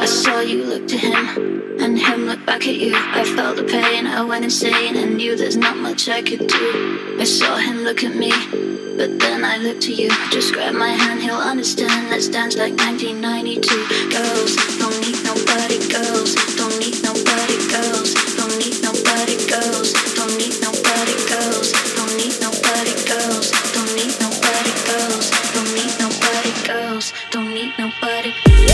saw you look to him, and him look back at you. I felt the pain, I went insane, and knew there's not much I could do. I saw him look at me, but then I looked to you. Just grab my hand, he'll understand. Let's dance like 1992. Girls, don't need nobody. Girls, don't need nobody. Girls, don't need nobody. Girls, don't need nobody. Girls, don't need nobody. Girls, don't need nobody. Girls, don't need nobody. Girls, don't need nobody.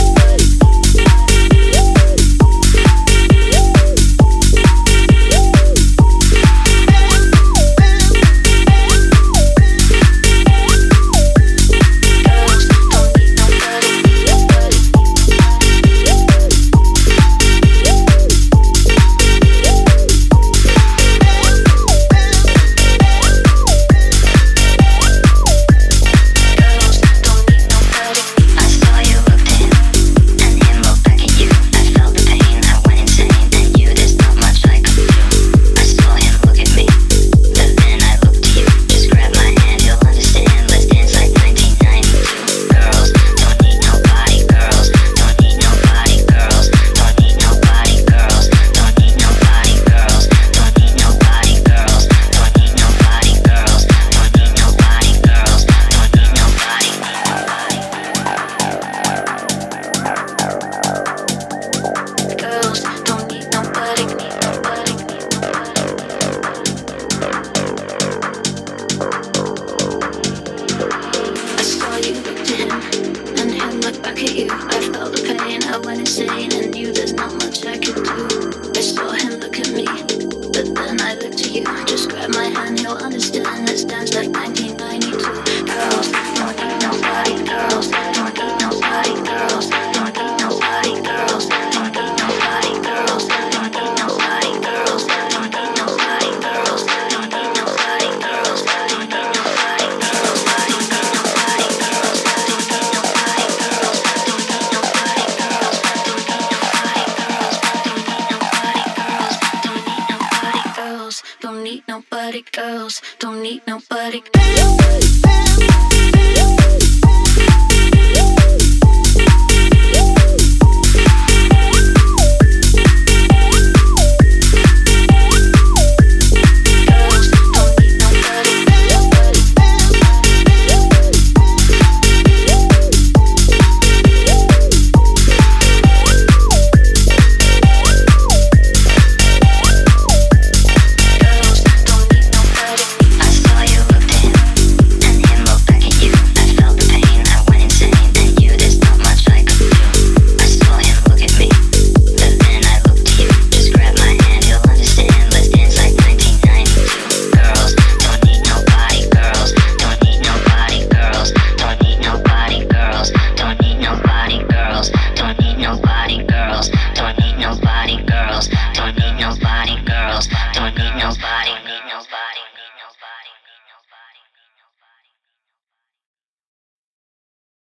Don't need nobody, girls, don't need nobody. Don't need nobody.